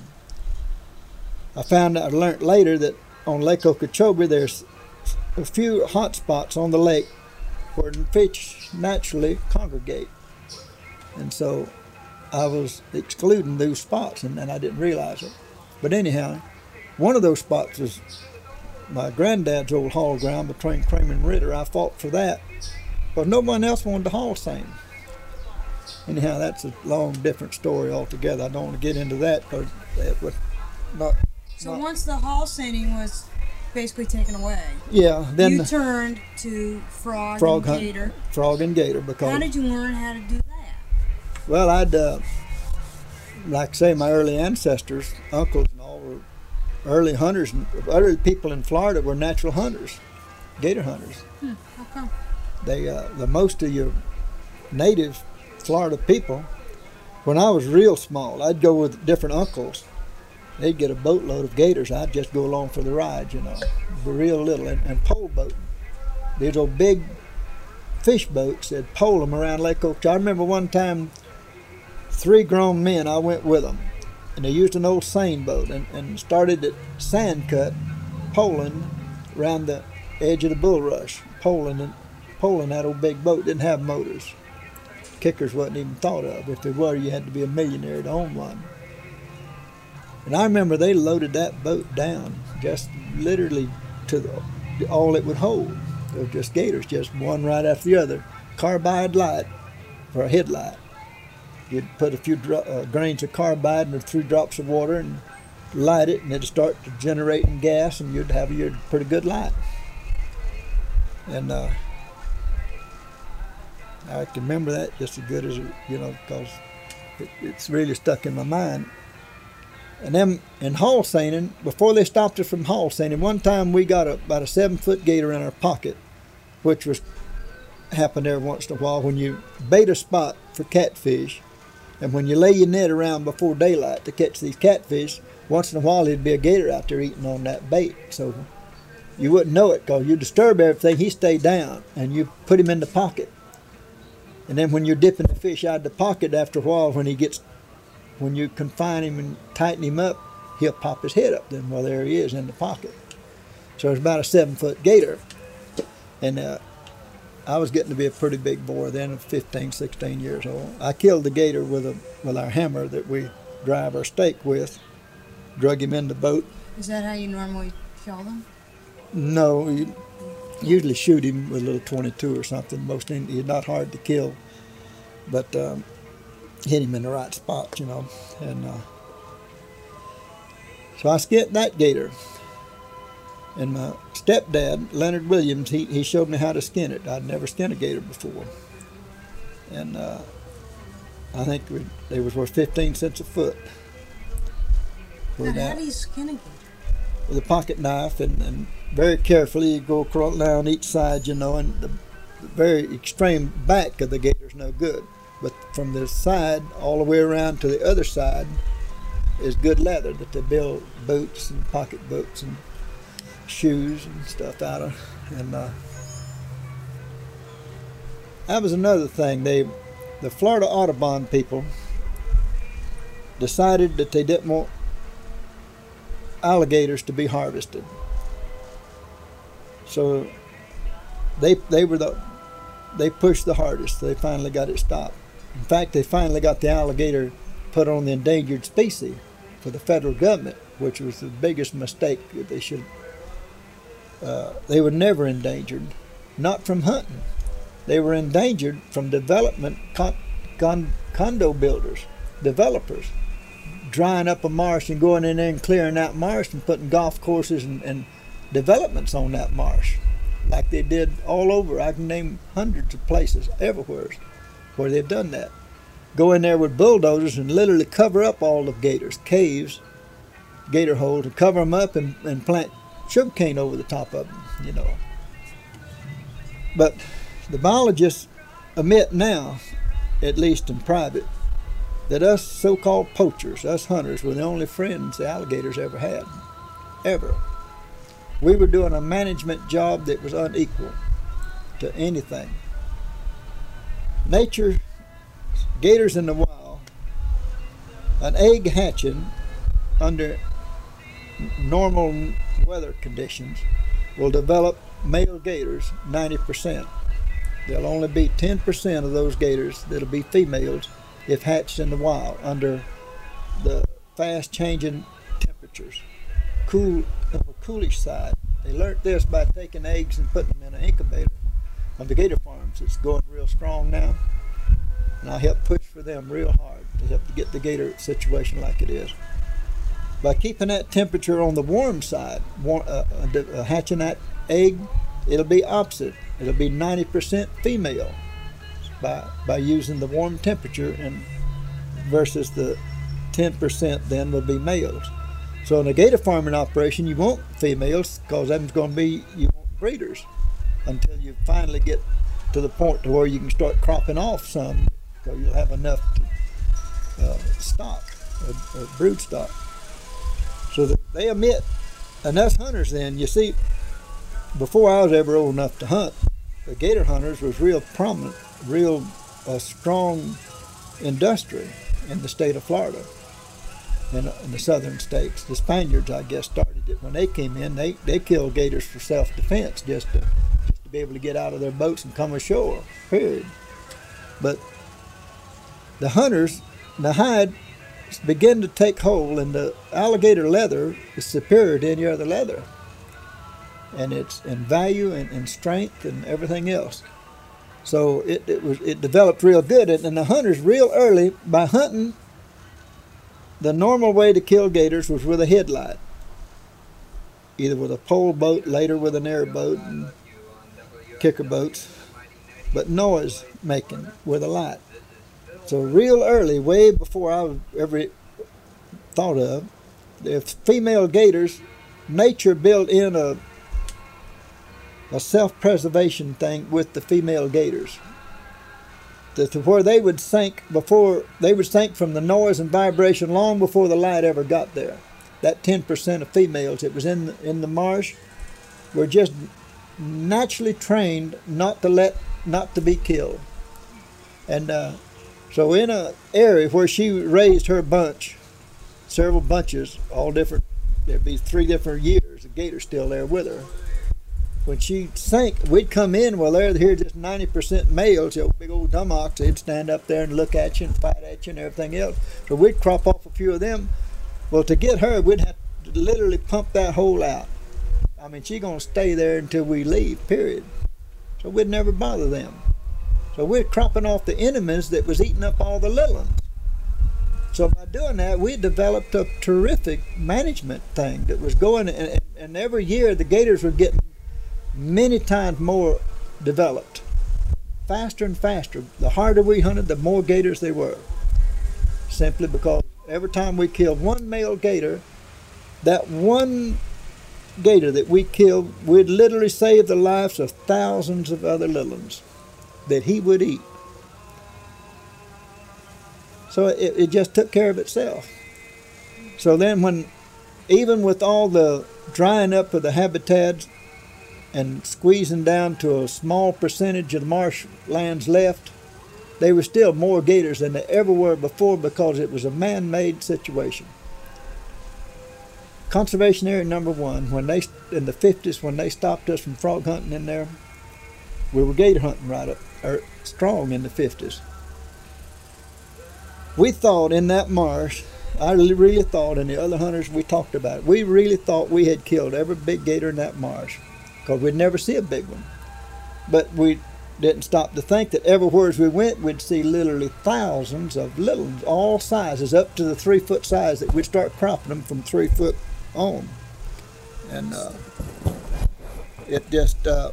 Speaker 1: I found out, I learned later that on Lake Okeechobee there's a few hot spots on the lake where fish naturally congregate. And so I was excluding those spots, and, and I didn't realize it. But anyhow, one of those spots was my granddad's old haul ground between Kramer and Ritter. I fought for that, but no one else wanted to haul seine. Anyhow, that's a long, different story altogether. I don't want to get into that because it was not.
Speaker 2: So
Speaker 1: not,
Speaker 2: once the haul seining was basically taken away,
Speaker 1: yeah, then
Speaker 2: you
Speaker 1: the
Speaker 2: turned to frog,
Speaker 1: frog
Speaker 2: and
Speaker 1: hunt,
Speaker 2: gator.
Speaker 1: frog and gator. Because
Speaker 2: How did you learn how to do that?
Speaker 1: well, I'd uh, like say my early ancestors, uncles and all, were early hunters, and early people in Florida were natural hunters, gator hunters.
Speaker 2: Hmm, how come?
Speaker 1: They, uh, the most of your native Florida people, when I was real small, I'd go with different uncles. They'd get a boatload of gators. I'd just go along for the ride, you know, be real little, and, and pole boating. These old big fish boats that pole them around Lake Okeechobee. I remember one time, three grown men, I went with them, and they used an old seine boat and, and started at Sandcut, poling around the edge of the bulrush, poling and poling that old big boat. Didn't have motors. Kickers wasn't even thought of. If there were, you had to be a millionaire to own one. And I remember they loaded that boat down, just literally to the, all it would hold. They're just gators, just one right after the other. Carbide light for a headlight. You'd put a few dro- uh, grains of carbide and a few drops of water and light it, and it'd start generating gas, and you'd have your pretty good light. And uh, I can remember that just as good as, you know, because it, it's really stuck in my mind. And then in haul seining, before they stopped us from haul seining, one time we got a, about a seven foot gator in our pocket, which was happened every once in a while when you bait a spot for catfish, and when you lay your net around before daylight to catch these catfish, once in a while there'd be a gator out there eating on that bait. So you wouldn't know it because you disturb everything, he stayed down, and you put him in the pocket. And then when you're dipping the fish out of the pocket, after a while, when he gets, when you confine him and tighten him up, he'll pop his head up. Then, well, there he is in the pocket. So it's about a seven foot gator, and uh, I was getting to be a pretty big boy then, fifteen, sixteen years old. I killed the gator with a with our hammer that we drive our stake with. Drug him in the boat.
Speaker 2: Is that how you normally kill them?
Speaker 1: No, you usually shoot him with a little twenty-two or something. Most in, he's not hard to kill, but um, hit him in the right spot, you know. And uh, so I skinned that gator. And my stepdad, Leonard Williams, he, he showed me how to skin it. I'd never skinned a gator before. And uh, I think we, they was worth fifteen cents a foot.
Speaker 2: Now, how do you skin a gator?
Speaker 1: With a pocket knife, and, and very carefully you go across down each side, you know, and the, the very extreme back of the gator's no good. But from the side all the way around to the other side is good leather that they build boots and pocket boots and shoes and stuff out of. And uh, that was another thing. They, the Florida Audubon people decided that they didn't want alligators to be harvested. So they they were the they pushed the hardest. They finally got it stopped. In fact, they finally got the alligator put on the endangered species for the federal government, which was the biggest mistake that they should. Uh, they were never endangered, not from hunting. They were endangered from development con, con, condo builders, developers, drying up a marsh and going in there and clearing out marsh and putting golf courses and, and developments on that marsh, like they did all over. I can name hundreds of places everywhere where they've done that. Go in there with bulldozers and literally cover up all the gators, caves, gator holes, and cover them up and, and plant sugarcane over the top of them, you know. But the biologists admit now, at least in private, that us so-called poachers, us hunters, were the only friends the alligators ever had, ever. We were doing a management job that was unequal to anything. Nature, gators in the wild, an egg hatching under normal weather conditions will develop male gators ninety percent. There'll only be ten percent of those gators that'll be females if hatched in the wild under the fast changing temperatures. Cool, on the coolish side. They learned this by taking eggs and putting them in an incubator on the gator farms. It's going real strong now. And I help push for them real hard to help to get the gator situation like it is. By keeping that temperature on the warm side, warm, uh, uh, hatching that egg, it'll be opposite. It'll be ninety percent female by by using the warm temperature, and versus the ten percent then will be males. So in a gator farming operation, you want females because that's going to be, you want breeders until you finally get to the point to where you can start cropping off some, because you'll have enough to, uh, stock, uh, uh, brood stock. So that they emit, and us hunters then, you see, before I was ever old enough to hunt, the gator hunters was real prominent, real uh, strong industry in the state of Florida, in, in the southern states. The Spaniards, I guess, started it when they came in. They they killed gators for self-defense, just to just to be able to get out of their boats and come ashore. Period. But the hunters, the hide begin to take hold, and the alligator leather is superior to any other leather. and it's in value and, and strength and everything else. So it, it was it developed real good, and, and the hunters real early by hunting. The normal way to kill gators was with a headlight, either with a pole boat, later with an airboat and kicker boats, but noise making with a light. So real early, way before I was ever thought of, the female gators, nature built in a a self-preservation thing with the female gators. To, to where they would sink before, they would sink from the noise and vibration long before the light ever got there. That ten percent of females that was in the, in the marsh were just naturally trained not to let, not to be killed. And uh, so in an area where she raised her bunch, several bunches, all different, there'd be three different years, the gator's still there with her. When she sank, we'd come in, well, they're here just ninety percent males, the big old dummocks, they'd stand up there and look at you and fight at you and everything else. So we'd crop off a few of them. Well, to get her, we'd have to literally pump that hole out. I mean, she's going to stay there until we leave, period. So we'd never bother them. So we're cropping off the enemies that was eating up all the little ones. So by doing that, we developed a terrific management thing that was going, and, and, and every year the gators were getting many times more developed, faster and faster. The harder we hunted, the more gators there were, simply because every time we killed one male gator, that one gator that we killed would literally save the lives of thousands of other little ones that he would eat. So it, it just took care of itself. So then when, even with all the drying up of the habitats and squeezing down to a small percentage of the marshlands left, they were still more gators than they ever were before because it was a man-made situation. Conservation area number one, when they, in the fifties, when they stopped us from frog hunting in there, we were gator hunting right up, or strong in the fifties. We thought in that marsh, I really thought, and the other hunters we talked about it, we really thought we had killed every big gator in that marsh, because we'd never see a big one. But we didn't stop to think that everywhere as we went, we'd see literally thousands of little ones, all sizes, up to the three foot size, that we'd start cropping them from three foot on. And uh, it just, uh,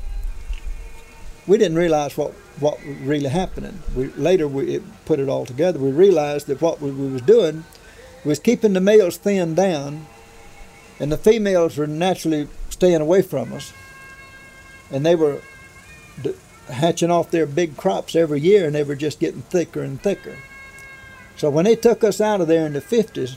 Speaker 1: we didn't realize what, what was really happening. We, later we it put it all together. We realized that what we, we was doing was keeping the males thinned down, and the females were naturally staying away from us. And they were hatching off their big crops every year, and they were just getting thicker and thicker. So when they took us out of there in the fifties,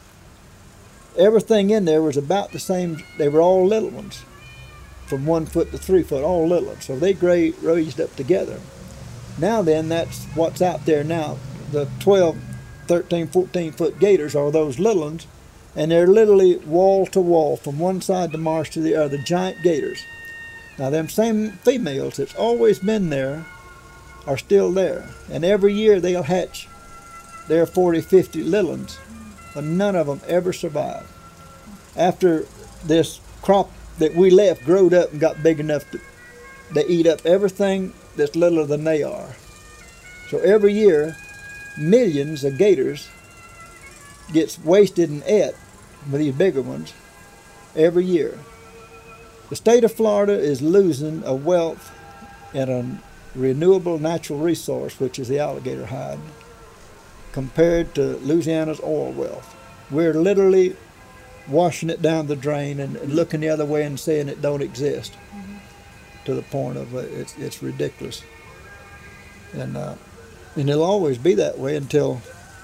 Speaker 1: everything in there was about the same. They were all little ones, from one foot to three foot, all little ones. So they gra- raised up together. Now then, that's what's out there now. The twelve, thirteen, fourteen foot gators are those little ones, and they're literally wall to wall, from one side of the marsh to the other, giant gators. Now them same females that's always been there are still there. And every year they'll hatch their forty, fifty little ones, but none of them ever survive. After this crop that we left growed up and got big enough to they eat up everything that's littler than they are. So every year, millions of gators gets wasted and ate with these bigger ones every year. The state of Florida is losing a wealth and a renewable natural resource, which is the alligator hide, compared to Louisiana's oil wealth. We're literally washing it down the drain and looking the other way and saying it don't exist, mm-hmm. to the point of uh, it's, it's ridiculous. And, uh, and it'll always be that way until,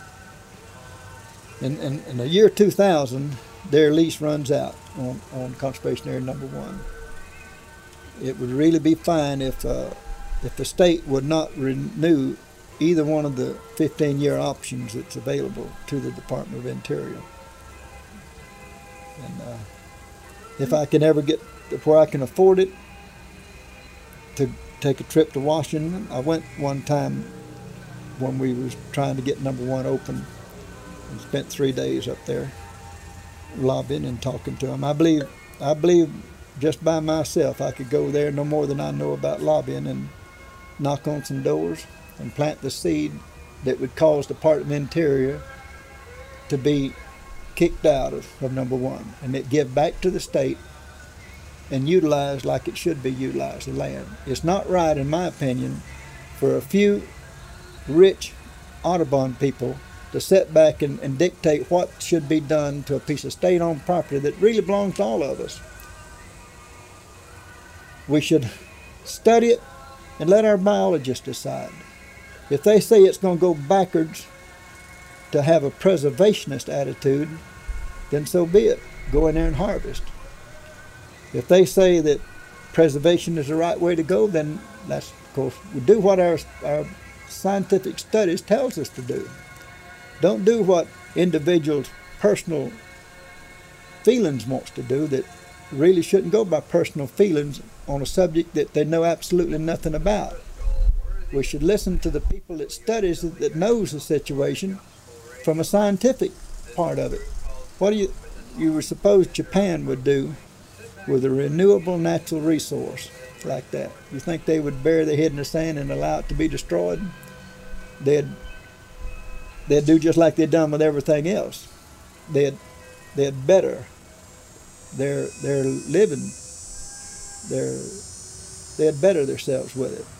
Speaker 1: in, in, in the year two thousand, their lease runs out on, on conservation area number one. It would really be fine if uh, if the state would not renew either one of the fifteen year options that's available to the Department of Interior. And uh, if I can ever get to where I can afford it to take a trip to Washington, I went one time when we was trying to get number one open and spent three days up there lobbying and talking to them. I believe, I believe just by myself, I could go there no more than I know about lobbying and knock on some doors and plant the seed that would cause the Department of Interior to be kicked out of, of number one, and it give back to the state and utilized like it should be utilized, the land. It's not right, in my opinion, for a few rich Audubon people to sit back and, and dictate what should be done to a piece of state-owned property that really belongs to all of us. We should study it and let our biologists decide. If they say it's going to go backwards to have a preservationist attitude, then so be it. Go in there and harvest. If they say that preservation is the right way to go, then that's, of course, we do what our, our scientific studies tells us to do. Don't do what individuals' personal feelings wants to do that really shouldn't go by personal feelings on a subject that they know absolutely nothing about. We should listen to the people that studies it, that knows the situation from a scientific part of it. What do you, you would suppose Japan would do with a renewable natural resource like that? You think they would bury their head in the sand and allow it to be destroyed? They'd they'd do just like they'd done with everything else. They'd they'd better their their living, their they'd better themselves with it.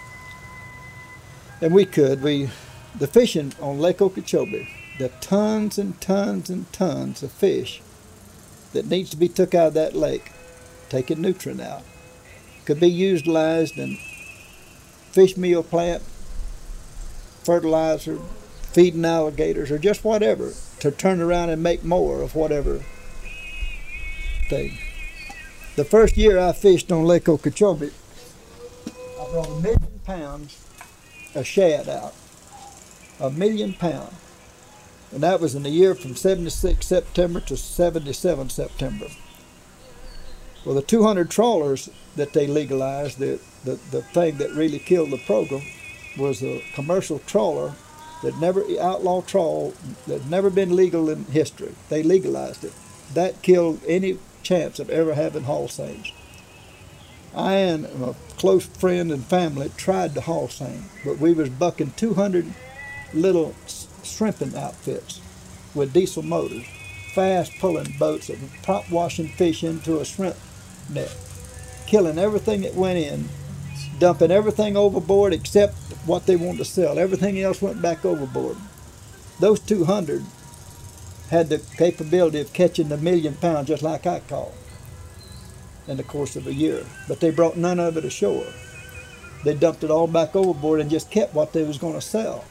Speaker 1: And we could. We the fishing on Lake Okeechobee, the tons and tons and tons of fish that needs to be took out of that lake, taking nutrient out, could be utilized in fish meal plant, fertilizer, feeding alligators, or just whatever, to turn around and make more of whatever thing. The first year I fished on Lake Okeechobee, I brought a million pounds of shad out. A million pounds. And that was in the year from seventy-six September to seventy-seven September. Well, the two hundred trawlers that they legalized, the, the, the thing that really killed the program was a commercial trawler that never, outlaw trawl, that had never been legal in history. They legalized it. That killed any chance of ever having haul seines. I and a close friend and family tried to haul seine, but we was bucking two hundred little shrimping outfits with diesel motors, fast pulling boats that would prop washing fish into a shrimp net, killing everything that went in, dumping everything overboard except what they wanted to sell. Everything else went back overboard. Those two hundred had the capability of catching a million pounds just like I caught in the course of a year, but they brought none of it ashore. They dumped it all back overboard and just kept what they was going to sell,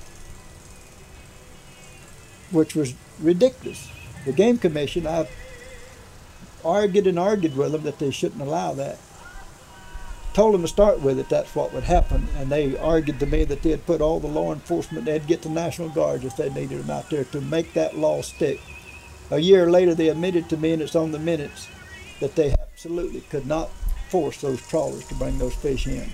Speaker 1: which was ridiculous. The Game Commission, I argued and argued with them that they shouldn't allow that. Told them to start with it, that's what would happen, and they argued to me that they'd put all the law enforcement, they'd get the National Guards if they needed them out there to make that law stick. A year later they admitted to me, and it's on the minutes, that they absolutely could not force those trawlers to bring those fish in.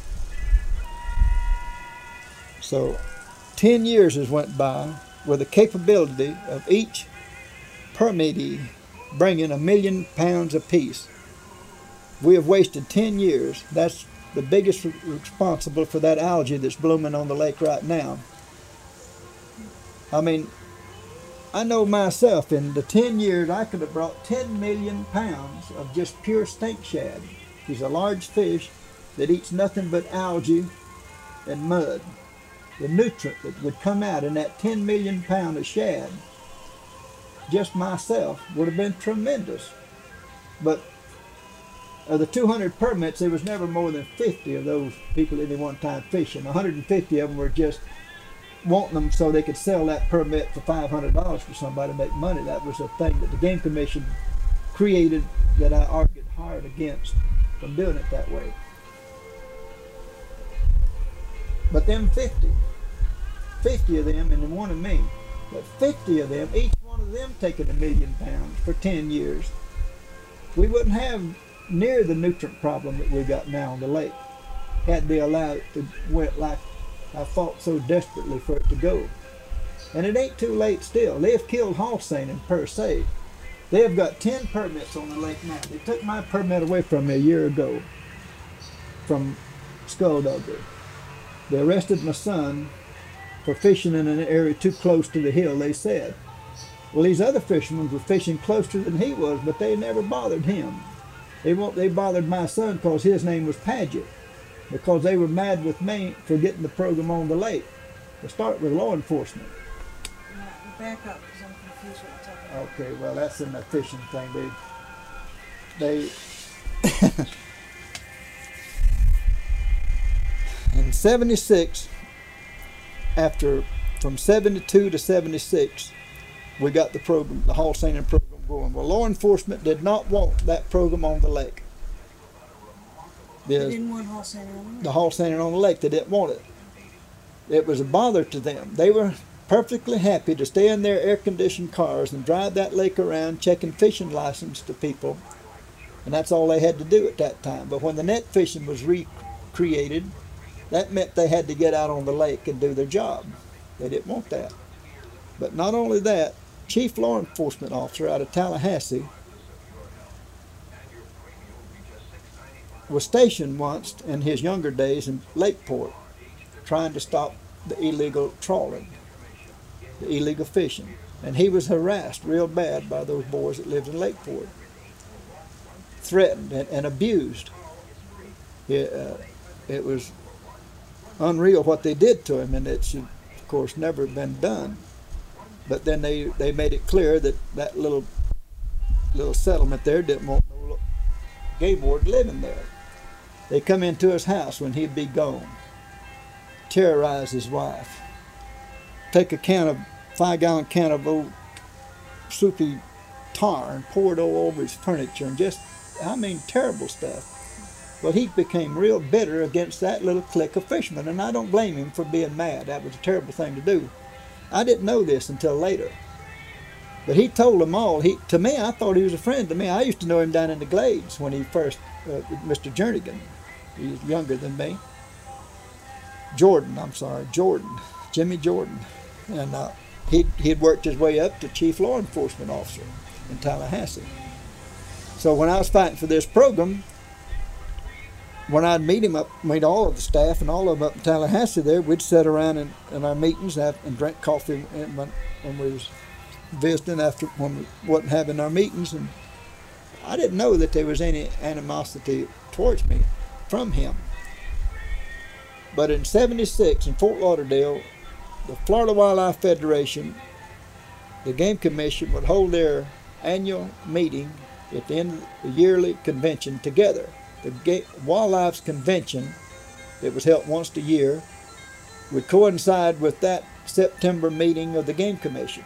Speaker 1: So ten years has went by with the capability of each permittee bringing a million pounds apiece. We have wasted ten years. That's the biggest responsible for that algae that's blooming on the lake right now. I mean, I know myself, in the ten years I could have brought ten million pounds of just pure stink shad. He's a large fish that eats nothing but algae and mud. The nutrient that would come out in that ten million pound of shad, just myself, would have been tremendous. But of the two hundred permits, there was never more than fifty of those people at any one time fishing. one hundred fifty of them were just wanting them so they could sell that permit for five hundred dollars for somebody to make money. That was a thing that the Game Commission created that I argued hard against from doing it that way. But them fifty, fifty of them, and one of me, but fifty of them, each one of them taking a million pounds for ten years, we wouldn't have near the nutrient problem that we got now on the lake had they allowed it to went like I fought so desperately for it to go. And it ain't too late still. They've killed haul seine per se, They have got ten permits on the lake now. They took my permit away from me a year ago from Skullduggery. They arrested my son for fishing in an area too close to the hill, they said. Well, these other fishermen were fishing closer than he was, but they never bothered him. They won't, they bothered my son because his name was Paget, because they were mad with me for getting the program on the lake. They start with law enforcement.
Speaker 2: Now, back up, because I'm confused what you're talking about.
Speaker 1: Okay, well, that's in the fishing thing. They, they in seventy-six, after from seventy-two to seventy-six, we got the program, the Hall Seining program going. Well, law enforcement did not want that program on the lake.
Speaker 2: They
Speaker 1: The,
Speaker 2: didn't want Hall Seining on the lake.
Speaker 1: the Hall Seining on the lake, they didn't want it. It was a bother to them. They were perfectly happy to stay in their air-conditioned cars and drive that lake around checking fishing license to people, and that's all they had to do at that time. But when the net fishing was recreated, that meant they had to get out on the lake and do their job. They didn't want that. But not only that, Chief Law Enforcement Officer out of Tallahassee was stationed once in his younger days in Lakeport, trying to stop the illegal trawling, the illegal fishing. And he was harassed real bad by those boys that lived in Lakeport, threatened and, and abused. It, uh, it was unreal what they did to him, and it should, of course, never have been done. But then they, they made it clear that that little little settlement there didn't want no game ward living there. They come into his house when he'd be gone, terrorize his wife, take a can of five gallon can of old soupy tar and pour it all over his furniture, and just, I mean, terrible stuff. Well, he became real bitter against that little clique of fishermen, and I don't blame him for being mad. That was a terrible thing to do. I didn't know this until later. But he told them all. He, to me, I thought he was a friend to me. I used to know him down in the Glades when he first, uh, Mister Jernigan. He was younger than me. Jordan, I'm sorry, Jordan, Jimmy Jordan. And uh, he'd, he'd worked his way up to Chief Law Enforcement Officer in Tallahassee. So when I was fighting for this program, when I'd meet him up, meet all of the staff and all of them up in Tallahassee there, we'd sit around in, in our meetings and, and drink coffee when, when we was visiting after, when we wasn't having our meetings. And I didn't know that there was any animosity towards me from him. But in seventy-six in Fort Lauderdale, the Florida Wildlife Federation, the Game Commission would hold their annual meeting at the end of the yearly convention together. The Wildlife's convention that was held once a year would coincide with that September meeting of the Game Commission.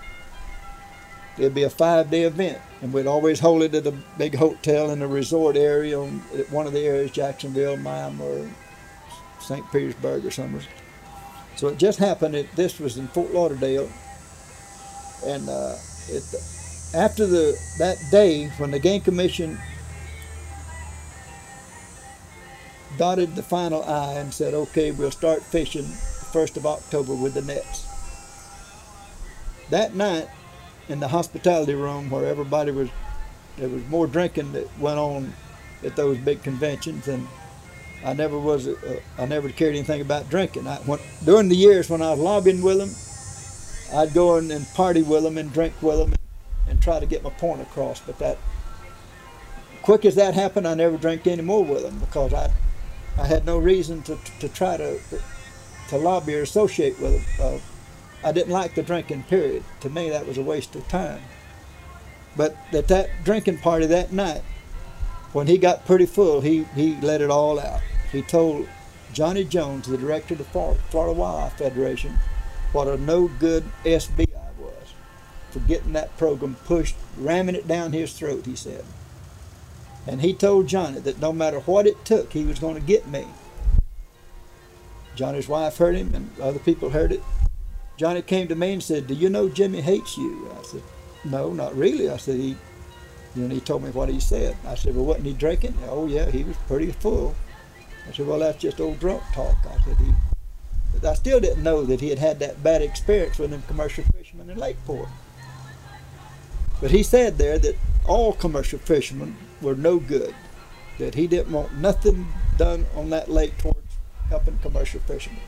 Speaker 1: It'd be a five-day event, and we'd always hold it at a big hotel in a resort area, on one of the areas, Jacksonville, Miami, or Saint Petersburg or somewhere. So it just happened that this was in Fort Lauderdale, and uh, it, after the that day when the Game Commission dotted the final I and said, okay, we'll start fishing the first of October with the nets. That night, in the hospitality room where everybody was, there was more drinking that went on at those big conventions, and I never was, uh, I never cared anything about drinking. I, when, during the years when I was lobbying with them, I'd go in and party with them and drink with them and, and try to get my point across. But that, quick as that happened, I never drank anymore with them, because I I had no reason to, to try to, to lobby or associate with them. Uh, I didn't like the drinking, period. To me, that was a waste of time. But at that drinking party that night, when he got pretty full, he, he let it all out. He told Johnny Jones, the director of the Florida Wildlife Federation, what a no-good S B I was for getting that program pushed, ramming it down his throat, he said. And he told Johnny that no matter what it took, he was going to get me. Johnny's wife heard him, and other people heard it. Johnny came to me and said, do you know Jimmy hates you? I said, no, not really. I said, he, you know, he told me what he said. I said, well, wasn't he drinking? Oh, yeah, he was pretty full. I said, well, that's just old drunk talk. I said, he, but I still didn't know that he had had that bad experience with them commercial fishermen in Lakeport. But he said there that all commercial fishermen were no good, that he didn't want nothing done on that lake towards helping commercial fishermen.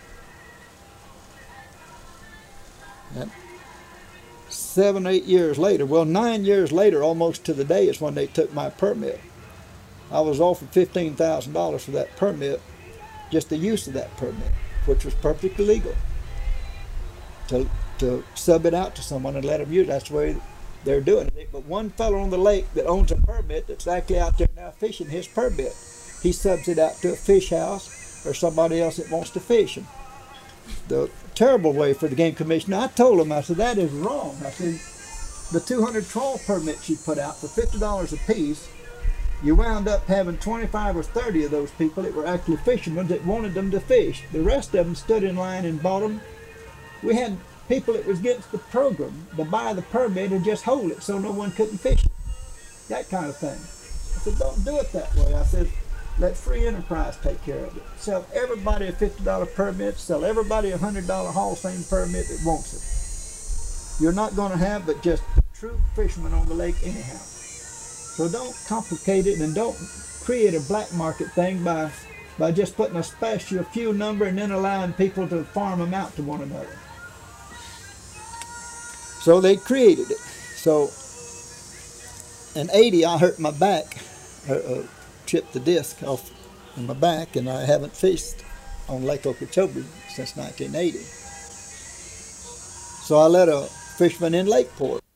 Speaker 1: And seven, eight years later, well, nine years later, almost to the day, is when they took my permit. I was offered fifteen thousand dollars for that permit, just the use of that permit, which was perfectly legal, to, to sub it out to someone and let them use it. That's the way they're doing it. But one fellow on the lake that owns a permit that's actually out there now fishing his permit, he subs it out to a fish house or somebody else that wants to fish. And the terrible way for the game commissioner, I told him, I said, that is wrong. I said, the two hundred trawl permits you put out for fifty dollars a piece, you wound up having twenty-five or thirty of those people that were actually fishermen that wanted them to fish. The rest of them stood in line and bought them. We had people that was against the program to buy the permit and just hold it so no one couldn't fish it. That kind of thing. I said, don't do it that way. I said, let free enterprise take care of it. Sell everybody a fifty dollar permit, sell everybody a one hundred dollar Hall of Fame permit that wants it. You're not going to have but just the true fishermen on the lake anyhow. So don't complicate it and don't create a black market thing by, by just putting a special few number and then allowing people to farm them out to one another. So they created it. So in eighty, I hurt my back, uh, uh, chipped the disc off in my back, and I haven't fished on Lake Okeechobee since nineteen eighty. So I let a fisherman in Lakeport